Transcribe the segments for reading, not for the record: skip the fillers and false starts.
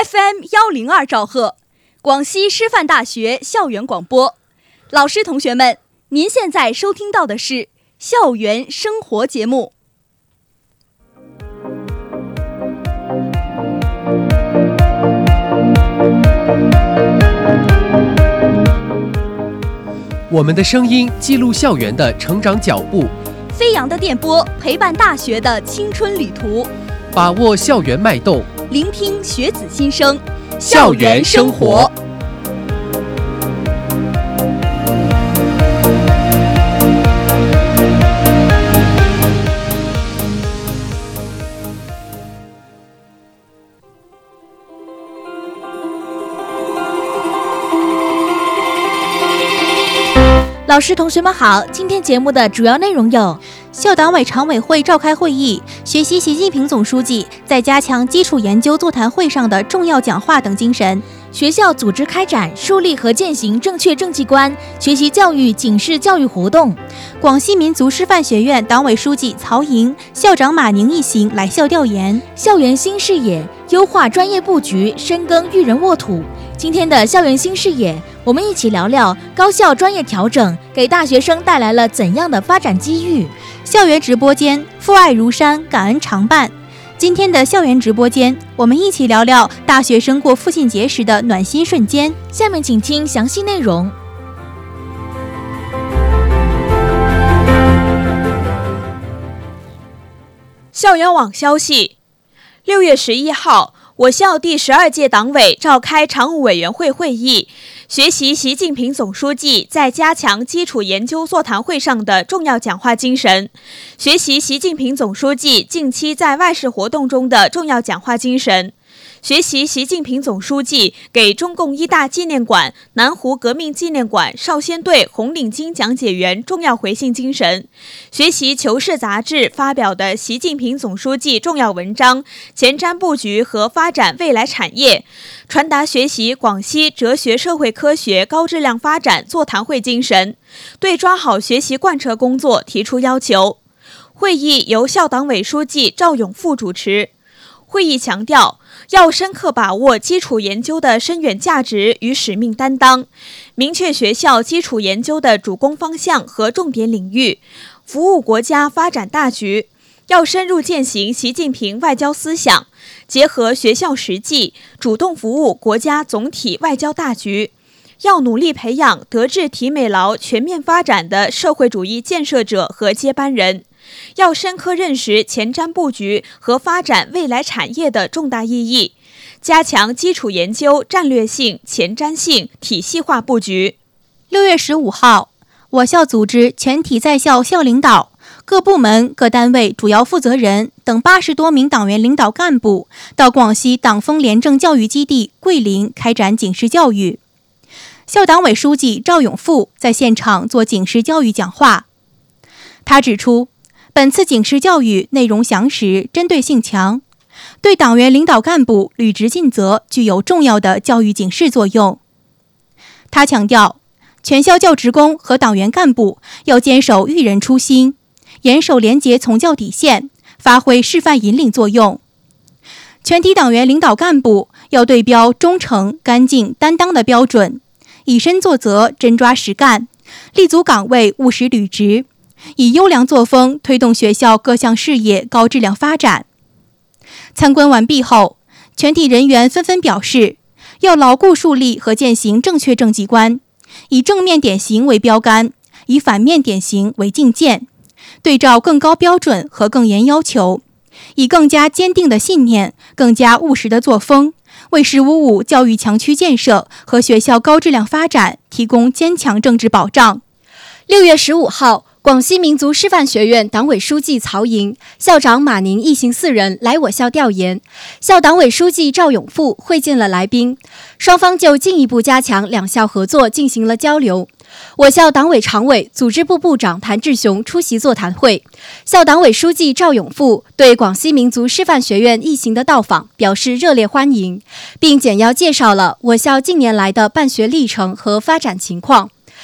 FM102兆赫，广西师范大学校园广播。老师同学们，您现在收听到的是校园生活节目。 我们的声音记录校园的成长脚步， 飞扬的电波陪伴大学的青春旅途， 把握校园脉动， 聆听学子心声， 校园生活。 老师同学们好，今天节目的主要内容有：校党委常委会召开会议，学习习近平总书记在加强基础研究座谈会上的重要讲话等精神； 学校组织开展树立和践行正确政绩观学习教育警示教育活动； 广西民族师范学院党委书记曹莹、校长马宁一行来校调研； 校园新视野，优化专业布局，深耕育人沃土。今天的校园新视野，我们一起聊聊高校专业调整给大学生带来了怎样的发展机遇。 校园直播间，父爱如山，感恩常伴。今天的校园直播间，我们一起聊聊大学生过父亲节时的暖心瞬间。 下面请听详细内容。 校园网消息：6月11号，我校第12届党委召开常务委员会会议，学习习近平总书记在加强基础研究座谈会上的重要讲话精神，学习习近平总书记近期在外事活动中的重要讲话精神，学习习近平总书记给中共一大纪念馆、南湖革命纪念馆少先队红领巾讲解员重要回信精神，学习《求是》杂志发表的习近平总书记重要文章，前瞻布局和发展未来产业，传达学习广西哲学社会科学高质量发展座谈会精神，对抓好学习贯彻工作提出要求。会议由校党委书记赵永富主持。会议强调，要深刻把握基础研究的深远价值与使命担当，明确学校基础研究的主攻方向和重点领域，服务国家发展大局。要深入践行习近平外交思想，结合学校实际，主动服务国家总体外交大局。要努力培养德智体美劳全面发展的社会主义建设者和接班人。要深刻认识前瞻布局和发展未来产业的重大意义，加强基础研究战略性、前瞻性、体系化布局。 6月15号，我校组织全体在校校领导、各部门、各单位主要负责人等80多名党员领导干部到广西党风廉政教育基地桂林开展警示教育。校党委书记赵永富在现场做警示教育讲话。他指出，本次警示教育内容详实，针对性强，对党员领导干部履职尽责具有重要的教育警示作用。他强调，全校教职工和党员干部要坚守育人初心，严守廉洁从教底线，发挥示范引领作用。全体党员领导干部要对标忠诚、干净、担当的标准，以身作则，真抓实干，立足岗位，务实履职，以优良作风推动学校各项事业高质量发展。参观完毕后，全体人员纷纷表示，要牢固树立和践行正确政绩观，以正面典型为标杆，以反面典型为镜鉴，对照更高标准和更严要求，以更加坚定的信念、更加务实的作风，为“15+5”教育强区建设和学校高质量发展提供坚强政治保障。 6月15号，广西民族师范学院党委书记曹莹、校长马宁一行4人来我校调研，校党委书记赵永富会见了来宾，双方就进一步加强两校合作进行了交流。我校党委常委、组织部部长谭志雄出席座谈会，校党委书记赵永富对广西民族师范学院一行的到访表示热烈欢迎，并简要介绍了我校近年来的办学历程和发展情况。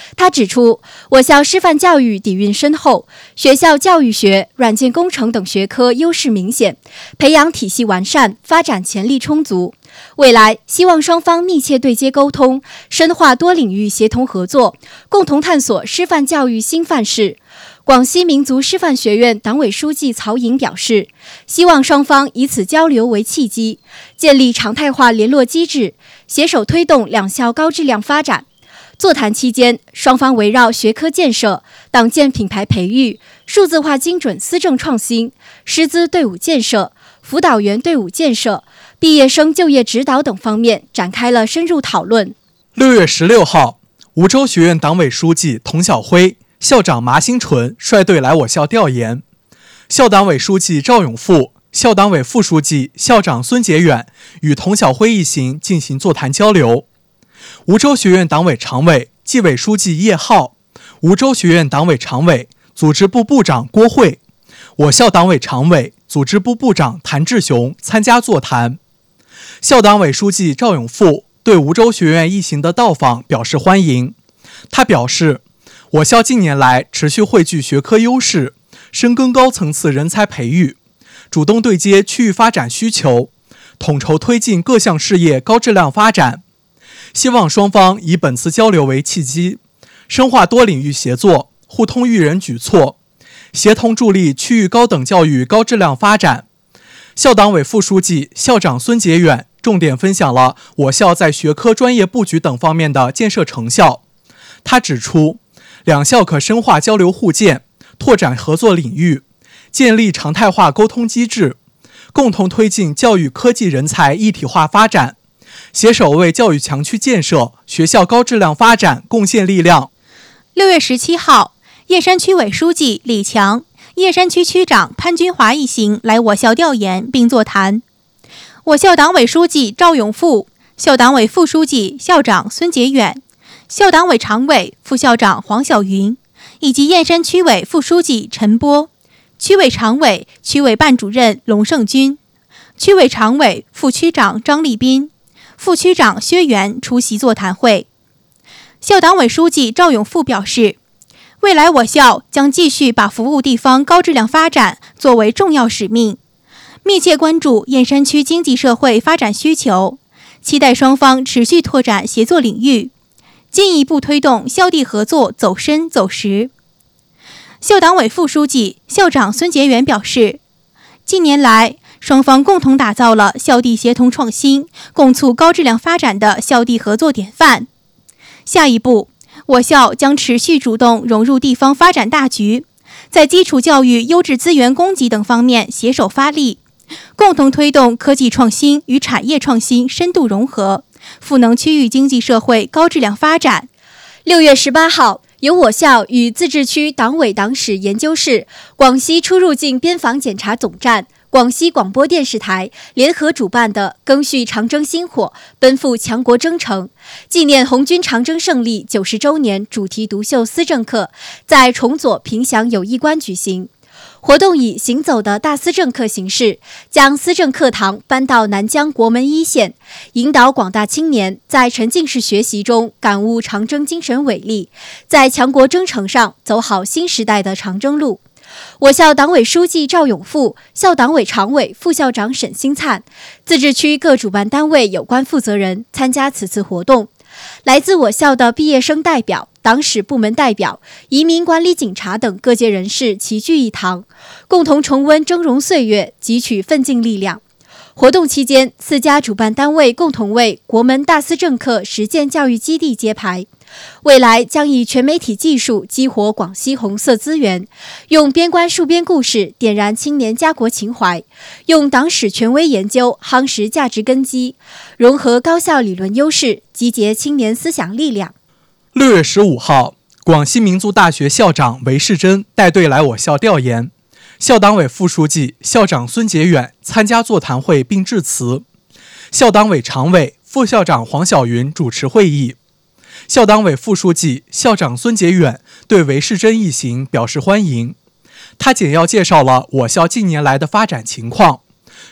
他指出，我校师范教育底蕴深厚，学校教育学、软件工程等学科优势明显，培养体系完善，发展潜力充足。未来希望双方密切对接沟通，深化多领域协同合作，共同探索师范教育新范式。广西民族师范学院党委书记曹颖表示，希望双方以此交流为契机，建立常态化联络机制，携手推动两校高质量发展。座谈期间，双方围绕学科建设、党建品牌培育、数字化精准思政创新、师资队伍建设、辅导员队伍建设、毕业生就业指导等方面展开了深入讨论。 6月16号，梧州学院党委书记童晓辉、校长麻新纯率队来我校调研，校党委书记赵永富、校党委副书记、校长孙杰远与童晓辉一行进行座谈交流。梧州学院党委常委、纪委书记叶浩，梧州学院党委常委、组织部部长郭慧，我校党委常委、组织部部长谭志雄参加座谈。校党委书记赵永富对梧州学院一行的到访表示欢迎。他表示，我校近年来持续汇聚学科优势，深耕高层次人才培育，主动对接区域发展需求，统筹推进各项事业高质量发展。希望双方以本次交流为契机，深化多领域协作，互通育人举措，协同助力区域高等教育高质量发展。校党委副书记、校长孙杰远重点分享了我校在学科专业布局等方面的建设成效。他指出，两校可深化交流互鉴，拓展合作领域，建立常态化沟通机制，共同推进教育科技人才一体化发展，携手为教育强区建设、学校高质量发展贡献力量。 6月17号，燕山区委书记李强、燕山区区长潘军华一行来我校调研并座谈。我校党委书记赵永富、校党委副书记、校长孙杰远、校党委常委、副校长黄晓云以及燕山区委副书记陈波、区委常委、区委办主任龙胜军、区委常委、副区长张立斌、副区长薛元出席座谈会。校党委书记赵永富表示，未来我校将继续把服务地方高质量发展作为重要使命，密切关注燕山区经济社会发展需求，期待双方持续拓展协作领域，进一步推动校地合作走深走实。校党委副书记、校长孙杰元表示，近年来双方共同打造了校地协同创新、共促高质量发展的校地合作典范。下一步，我校将持续主动融入地方发展大局，在基础教育优质资源供给等方面携手发力，共同推动科技创新与产业创新深度融合，赋能区域经济社会高质量发展。 6月18号，由我校与自治区党委党史研究室、广西出入境边防检查总站、广西广播电视台联合主办的赓续长征星火，奔赴强国征程，纪念红军长征胜利90周年主题独秀思政课在重左平祥友谊馆举行。活动以行走的大思政课形式，将思政课堂搬到南疆国门一线，引导广大青年在沉浸式学习中感悟长征精神伟力，在强国征程上走好新时代的长征路。我校党委书记赵永富、校党委常委、副校长沈新灿、自治区各主办单位有关负责人参加此次活动。来自我校的毕业生代表、党史部门代表、移民管理警察等各界人士齐聚一堂，共同重温峥嵘岁月，汲取奋进力量。活动期间，4家主办单位共同为国门大思政课实践教育基地揭牌。未来将以全媒体技术激活广西红色资源，用边关戍边故事点燃青年家国情怀，用党史权威研究夯实价值根基，融合高校理论优势，集结青年思想力量。 6月15号，广西民族大学校长韦世珍带队来我校调研，校党委副书记、校长孙杰远参加座谈会并致辞，校党委常委、副校长黄晓云主持会议。校党委副书记、校长孙杰远对韦世珍一行表示欢迎。他简要介绍了我校近年来的发展情况，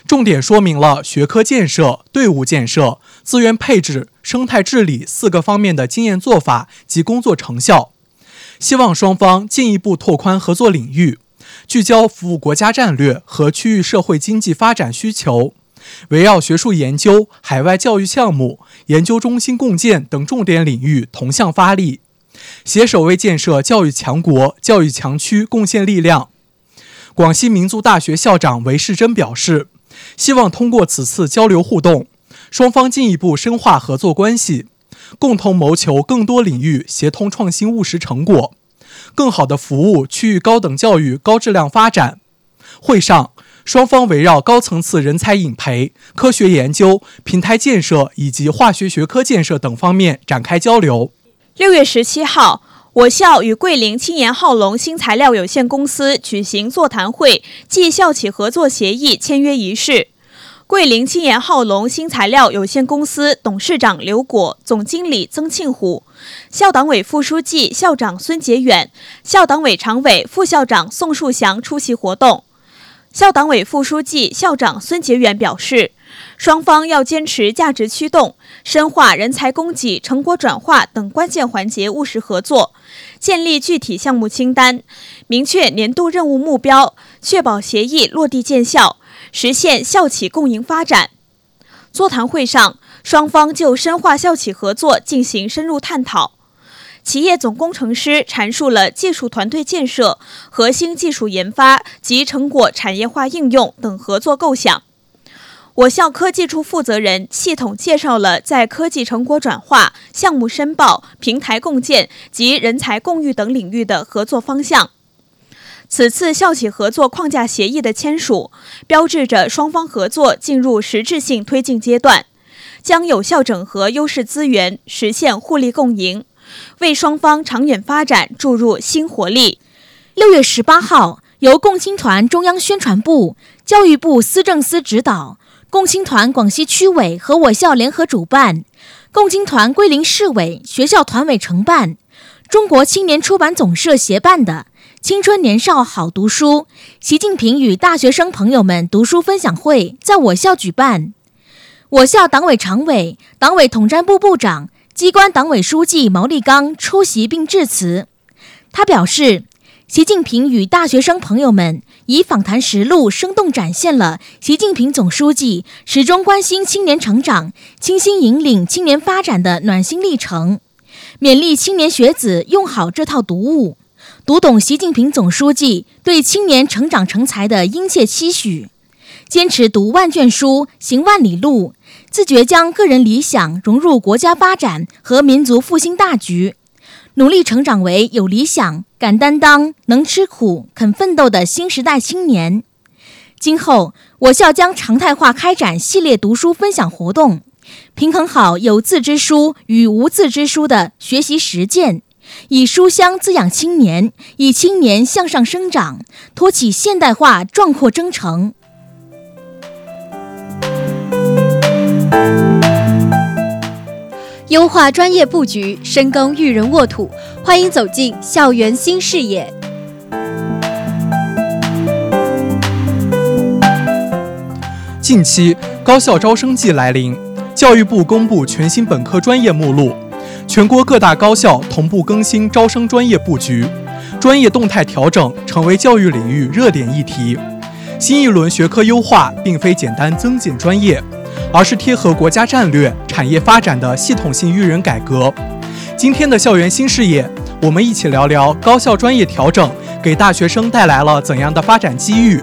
重点说明了学科建设、队伍建设、资源配置、生态治理4个方面的经验做法及工作成效。希望双方进一步拓宽合作领域，聚焦服务国家战略和区域社会经济发展需求，围绕学术研究、海外教育项目、研究中心共建等重点领域同向发力，携手为建设教育强国、教育强区贡献力量。广西民族大学校长韦世珍表示，希望通过此次交流互动，双方进一步深化合作关系，共同谋求更多领域协同创新务实成果，更好地服务区域高等教育高质量发展。会上，双方围绕高层次人才引培、科学研究、平台建设以及化学学科建设等方面展开交流。 6月17号，我校与桂林青岩浩龙新材料有限公司举行座谈会暨校企合作协议签约仪式。桂林青岩浩龙新材料有限公司董事长刘果、总经理曾庆虎、校党委副书记、校长孙杰远、校党委常委、副校长宋树祥出席活动。校党委副书记、校长孙杰远表示，双方要坚持价值驱动，深化人才供给、成果转化等关键环节务实合作，建立具体项目清单，明确年度任务目标，确保协议落地见效，实现校企共赢发展。座谈会上，双方就深化校企合作进行深入探讨。企业总工程师阐述了技术团队建设、核心技术研发及成果产业化应用等合作构想。我校科技处负责人系统介绍了在科技成果转化、项目申报、平台共建及人才共育等领域的合作方向。此次校企合作框架协议的签署，标志着双方合作进入实质性推进阶段，将有效整合优势资源，实现互利共赢，为双方长远发展注入新活力。 6月18号，由共青团中央宣传部、教育部思政司指导，共青团广西区委和我校联合主办，共青团桂林市委、学校团委承办，中国青年出版总社协办的青春年少好读书习近平与大学生朋友们读书分享会在我校举办。我校党委常委、党委统战部部长、机关党委书记毛立刚出席并致辞。他表示，习近平与大学生朋友们以访谈实录生动展现了习近平总书记始终关心青年成长、倾心引领青年发展的暖心历程，勉励青年学子用好这套读物，读懂习近平总书记对青年成长成才的殷切期许，坚持读万卷书、行万里路，自觉将个人理想融入国家发展和民族复兴大局，努力成长为有理想、敢担当、能吃苦、肯奋斗的新时代青年。今后，我校将常态化开展系列读书分享活动，平衡好有字之书与无字之书的学习实践，以书香滋养青年，以青年向上生长，托起现代化壮阔征程。 优化专业布局，深耕育人沃土，欢迎走进校园新视野。 近期高校招生季来临，教育部公布全新本科专业目录，全国各大高校同步更新招生专业布局，专业动态调整成为教育领域热点议题。新一轮学科优化并非简单增减专业，而是贴合国家战略、产业发展的系统性育人改革。今天的校园新视野，我们一起聊聊高校专业调整给大学生带来了怎样的发展机遇。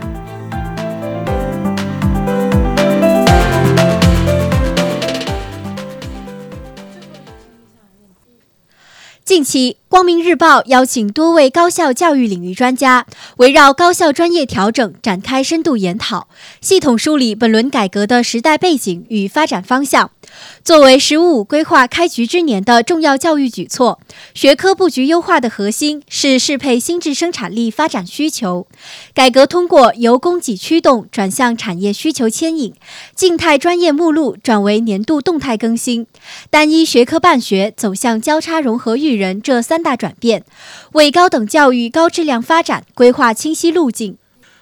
近期，光明日报邀请多位高校教育领域专家，围绕高校专业调整展开深度研讨，系统梳理本轮改革的时代背景与发展方向。作为“十五五”规划开局之年的重要教育举措，学科布局优化的核心是适配新质生产力发展需求。改革通过由供给驱动转向产业需求牵引，静态专业目录转为年度动态更新，单一学科办学走向交叉融合育人这三大转变，为高等教育高质量发展规划清晰路径。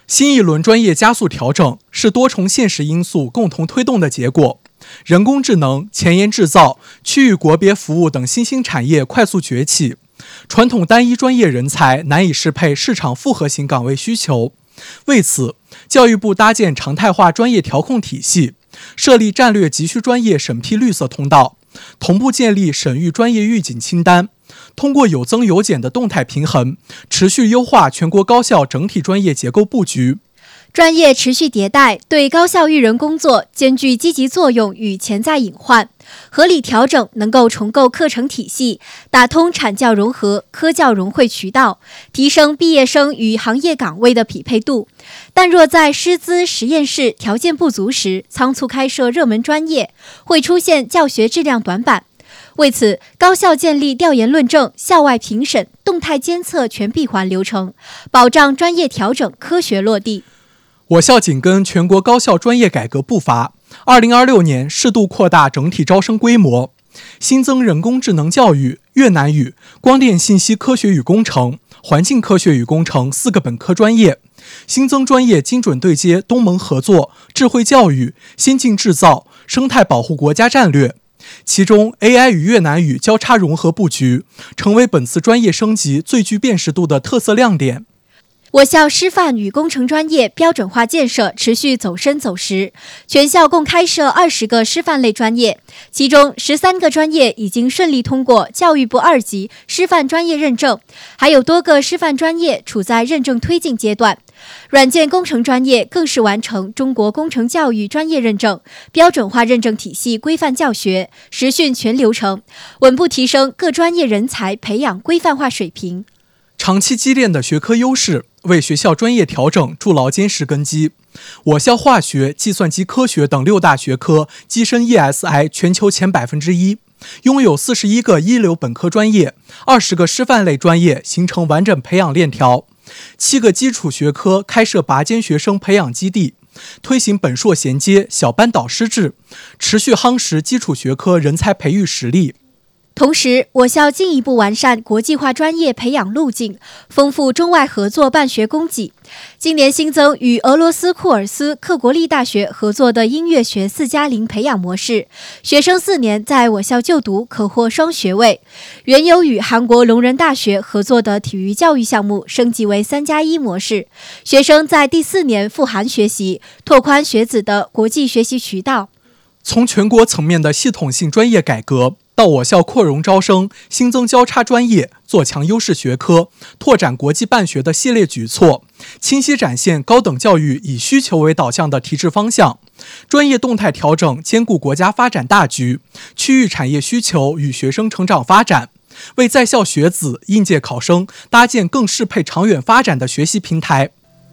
新一轮专业加速调整是多重现实因素共同推动的结果。人工智能、前沿制造、区域国别服务等新兴产业快速崛起，传统单一专业人才难以适配市场复合型岗位需求。为此，教育部搭建常态化专业调控体系，设立战略急需专业审批绿色通道，同步建立审预专业预警清单，通过有增有减的动态平衡，持续优化全国高校整体专业结构布局。 专业持续迭代对高校育人工作兼具积极作用与潜在隐患，合理调整能够重构课程体系，打通产教融合、科教融汇渠道，提升毕业生与行业岗位的匹配度。但若在师资实验室条件不足时仓促开设热门专业，会出现教学质量短板。为此，高校建立调研论证、校外评审、动态监测全闭环流程，保障专业调整科学落地。 我校紧跟全国高校专业改革步伐，2026年适度扩大整体招生规模，新增人工智能教育、越南语、光电信息科学与工程、环境科学与工程4个本科专业，新增专业精准对接东盟合作、智慧教育、先进制造、生态保护国家战略。其中 AI 与越南语交叉融合布局，成为本次专业升级最具辨识度的特色亮点。 我校师范与工程专业标准化建设持续走深走实，全校共开设20个师范类专业，其中13个专业已经顺利通过教育部2级师范专业认证，还有多个师范专业处在认证推进阶段。软件工程专业更是完成中国工程教育专业认证，标准化认证体系规范教学，实训全流程，稳步提升各专业人才培养规范化水平。 长期积淀的学科优势为学校专业调整筑牢坚实根基。我校化学、计算机科学等6大学科跻身 ESI 全球前1%，拥有41个一流本科专业，20个师范类专业形成完整培养链条，7个基础学科开设拔尖学生培养基地，推行本硕衔接、小班导师制，持续夯实基础学科人才培育实力。 同时，我校进一步完善国际化专业培养路径，丰富中外合作办学供给。今年新增与俄罗斯库尔斯克国立大学合作的音乐学4+0培养模式，学生4年在我校就读可获双学位。原有与韩国龙仁大学合作的体育教育项目升级为3+1模式，学生在第4年赴韩学习，拓宽学子的国际学习渠道。 从全国层面的系统性专业改革，到我校扩容招生、新增交叉专业、做强优势学科、拓展国际办学的系列举措，清晰展现高等教育以需求为导向的提质方向，专业动态调整兼顾国家发展大局、区域产业需求与学生成长发展，为在校学子、应届考生搭建更适配长远发展的学习平台。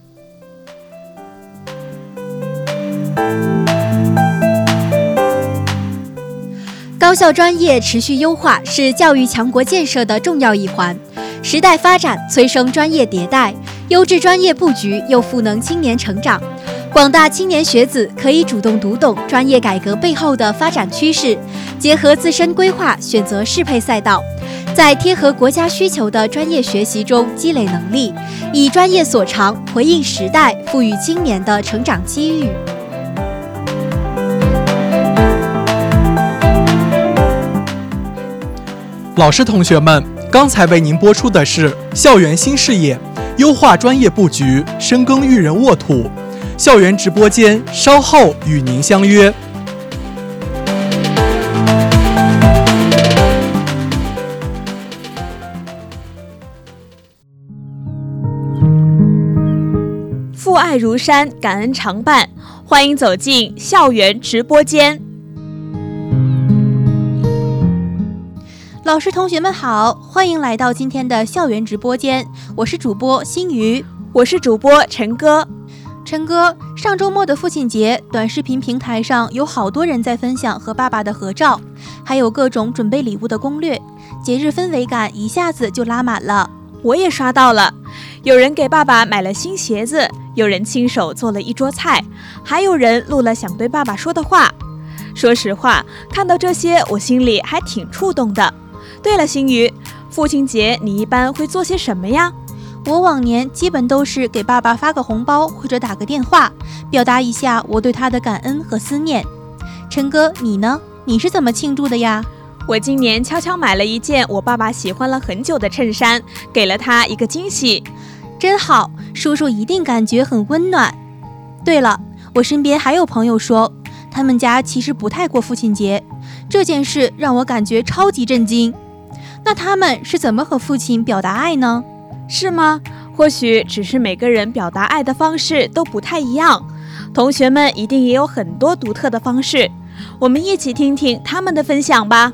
高校专业持续优化是教育强国建设的重要一环。时代发展催生专业迭代，优质专业布局又赋能青年成长。广大青年学子可以主动读懂专业改革背后的发展趋势，结合自身规划选择适配赛道，在贴合国家需求的专业学习中积累能力，以专业所长回应时代赋予青年的成长机遇。 老师同学们，刚才为您播出的是校园新视野，优化专业布局，深耕育人沃土。校园直播间稍后与您相约。 父爱如山，感恩常伴，欢迎走进校园直播间。 老师同学们好，欢迎来到今天的校园直播间，我是主播新瑜， 我是主播陈哥。 陈哥，上周末的父亲节，短视频平台上有好多人在分享和爸爸的合照，还有各种准备礼物的攻略，节日氛围感一下子就拉满了。 我也刷到了，有人给爸爸买了新鞋子，有人亲手做了一桌菜，还有人录了想对爸爸说的话。说实话，看到这些我心里还挺触动的。对了，新宇，父亲节你一般会做些什么呀？ 我往年基本都是给爸爸发个红包或者打个电话，表达一下我对他的感恩和思念。陈哥，你呢？你是怎么庆祝的呀？ 我今年悄悄买了一件我爸爸喜欢了很久的衬衫，给了他一个惊喜。 真好，叔叔一定感觉很温暖。对了，我身边还有朋友说，他们家其实不太过父亲节，这件事让我感觉超级震惊。那他们是怎么和父亲表达爱呢？ 是吗？或许只是每个人表达爱的方式都不太一样，同学们一定也有很多独特的方式，我们一起听听他们的分享吧。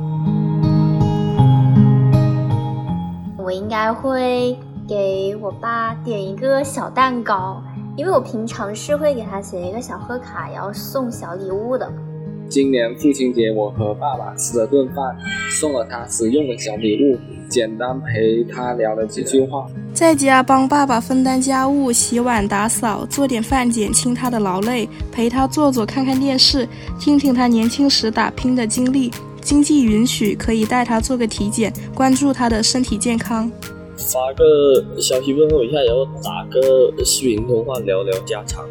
我应该会给我爸点一个小蛋糕，因为我平常是会给他写一个小贺卡，要送小礼物的。 今年父亲节，我和爸爸吃了顿饭，送了他实用的小礼物，简单陪他聊了几句话。 在家帮爸爸分担家务，洗碗打扫，做点饭减轻他的劳累，陪他坐坐看看电视，听听他年轻时打拼的经历。经济允许，可以带他做个体检，关注他的身体健康。 发个消息问候一下，然后打个视频通话聊聊家常。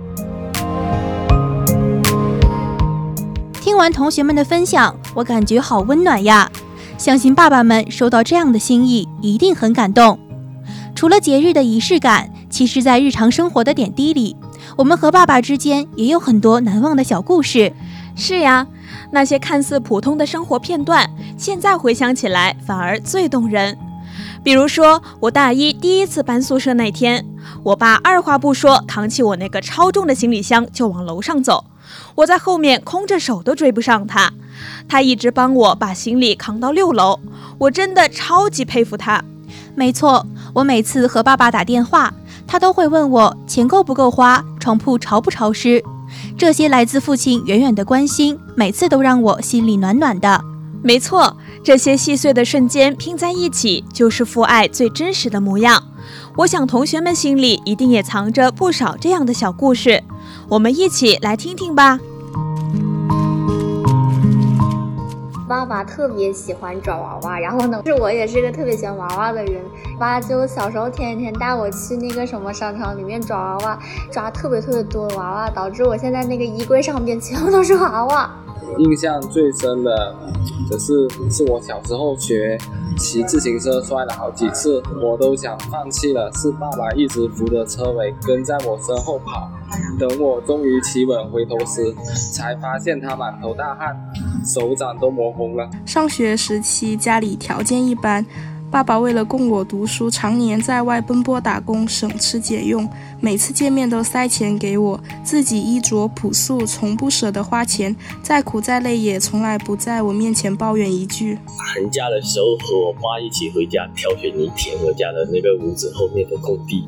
听完同学们的分享，我感觉好温暖呀！相信爸爸们收到这样的心意，一定很感动。除了节日的仪式感，其实在日常生活的点滴里，我们和爸爸之间也有很多难忘的小故事。 是呀，那些看似普通的生活片段，现在回想起来反而最动人。比如说，我大一第一次搬宿舍那天，我爸二话不说扛起我那个超重的行李箱就往楼上走，我在后面空着手都追不上他，他一直帮我把行李扛到6楼，我真的超级佩服他。 没错，我每次和爸爸打电话，他都会问我钱够不够花，床铺潮不潮湿。这些来自父亲远远的关心，每次都让我心里暖暖的。 没错，这些细碎的瞬间拼在一起，就是父爱最真实的模样。我想同学们心里一定也藏着不少这样的小故事，我们一起来听听吧。 爸爸特别喜欢抓娃娃，然后呢，我也是个特别喜欢娃娃的人。爸就小时候天天带我去那个什么商场里面抓娃娃，抓特别多的娃娃，导致我现在那个衣柜上面全部都是娃娃。 印象最深的是我小时候学骑自行车摔了好几次，我都想放弃了，是爸爸一直扶着车尾跟在我身后跑，等我终于骑稳回头时，才发现他满头大汗，手掌都磨红了。 上学时期家里条件一般，爸爸为了供我读书，常年在外奔波打工，省吃俭用，每次见面都塞钱给我，自己衣着朴素，从不舍得花钱，再苦再累也从来不在我面前抱怨一句。 寒假的时候和我爸一起回家挑选泥田我家的那个屋子后面的空地。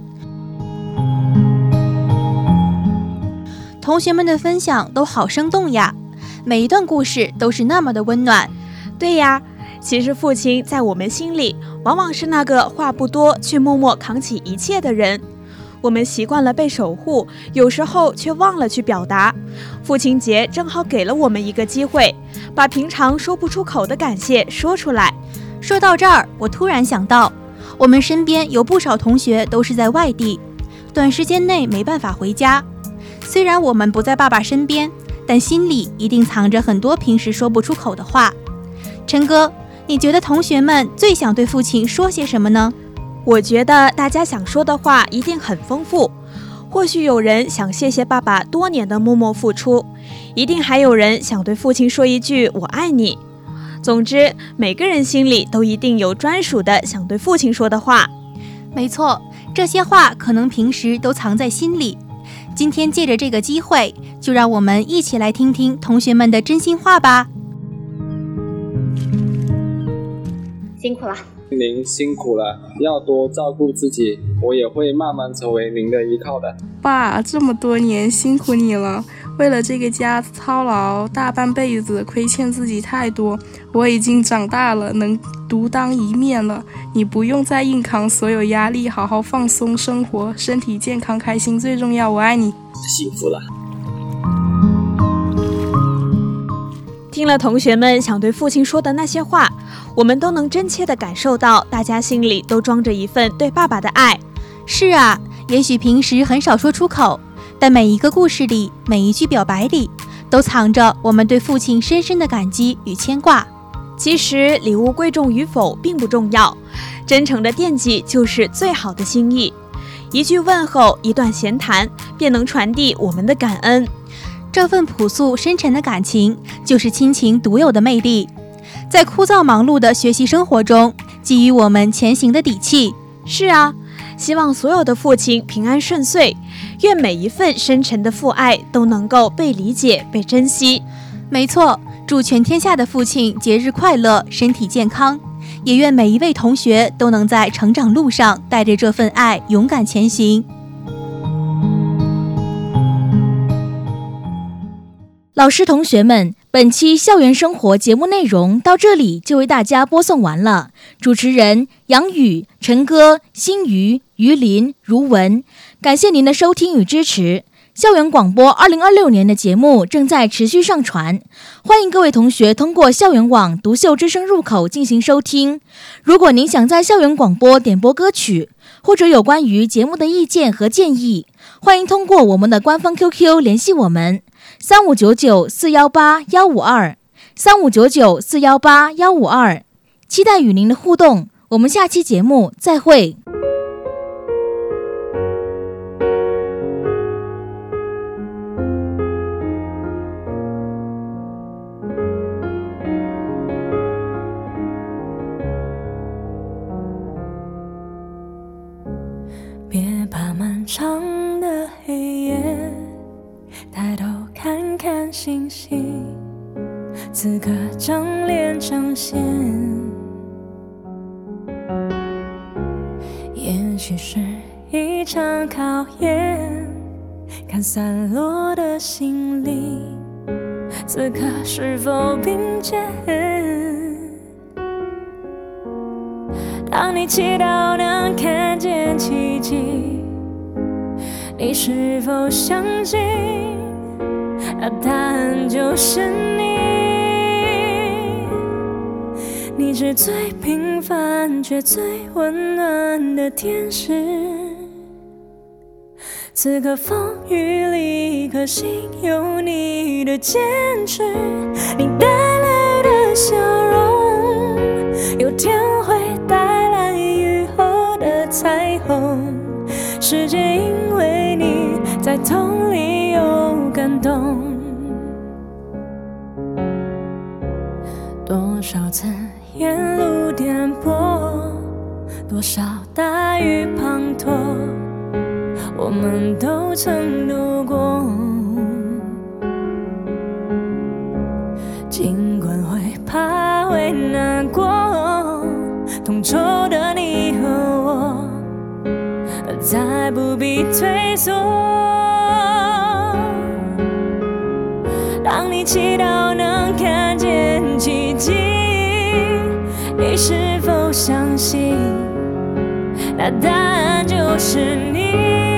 同学们的分享都好生动呀，每一段故事都是那么的温暖。 对呀，其实父亲在我们心里往往是那个话不多却默默扛起一切的人。我们习惯了被守护，有时候却忘了去表达。父亲节正好给了我们一个机会，把平常说不出口的感谢说出来。 说到这儿，我突然想到，我们身边有不少同学都是在外地，短时间内没办法回家。虽然我们不在爸爸身边，但心里一定藏着很多平时说不出口的话。陈哥，你觉得同学们最想对父亲说些什么呢？ 我觉得大家想说的话一定很丰富，或许有人想谢谢爸爸多年的默默付出，一定还有人想对父亲说一句我爱你。总之，每个人心里都一定有专属的想对父亲说的话。 没错，这些话可能平时都藏在心里，今天借着这个机会，就让我们一起来听听同学们的真心话吧。 辛苦了， 您辛苦了，要多照顾自己，我也会慢慢成为您的依靠的。 爸，这么多年辛苦你了，为了这个家操劳大半辈子，亏欠自己太多，我已经长大了，能独当一面了，你不用再硬扛所有压力，好好放松生活，身体健康开心最重要，我爱你。 幸福了。 听了同学们想对父亲说的那些话，我们都能真切地感受到大家心里都装着一份对爸爸的爱。 是啊，也许平时很少说出口，但每一个故事里，每一句表白里，都藏着我们对父亲深深的感激与牵挂。 其实礼物贵重与否并不重要，真诚的惦记就是最好的心意。一句问候，一段闲谈，便能传递我们的感恩。 这份朴素深沉的感情，就是亲情独有的魅力，在枯燥忙碌的学习生活中，给予我们前行的底气。 是啊，希望所有的父亲平安顺遂，愿每一份深沉的父爱都能够被理解、被珍惜。 没错，祝全天下的父亲节日快乐，身体健康，也愿每一位同学都能在成长路上带着这份爱勇敢前行。 老师同学们，本期校园生活节目内容到这里就为大家播送完了。主持人杨宇、陈歌、新瑜、于林、如文，感谢您的收听与支持。校园广播2026年的节目正在持续上传，欢迎各位同学通过校园网独秀之声入口进行收听。如果您想在校园广播点播歌曲，或者有关于节目的意见和建议，欢迎通过我们的官方 QQ 联系我们3599418152，3599418152，期待与您的互动。我们下期节目再会。 别怕漫长的黑夜，抬头看看星星，此刻正脸呈现。也许是一场考验，看散落的心灵，此刻是否并肩？当你祈祷能看见奇迹，你是否相信答案就是你？你是最平凡却最温暖的天使，此刻风雨里可心有你的坚持，你带来的笑容，有天会带来雨后的彩虹，世界因为你在痛里有感动。多少次沿路颠簸，多少大雨滂沱，我们都曾度过。尽管会怕会难过，同仇的你和我再不必退缩。当你祈祷能看见奇迹，你是否相信那答案就是你？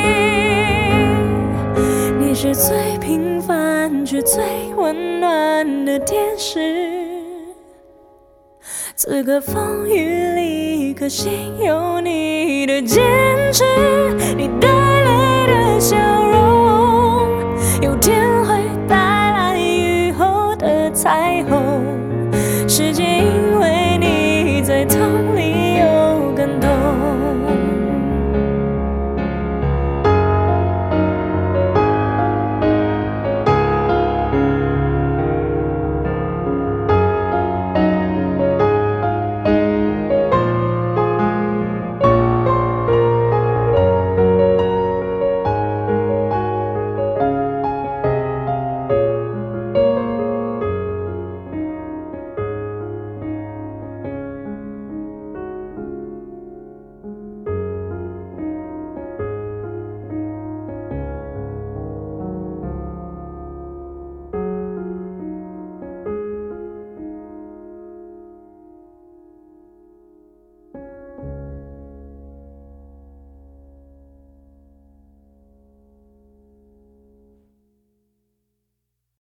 你是最平凡却最温暖的天使，此刻风雨里可心有你的坚持，你带来的笑容，有天会带来雨后的彩虹，世界因为你在痛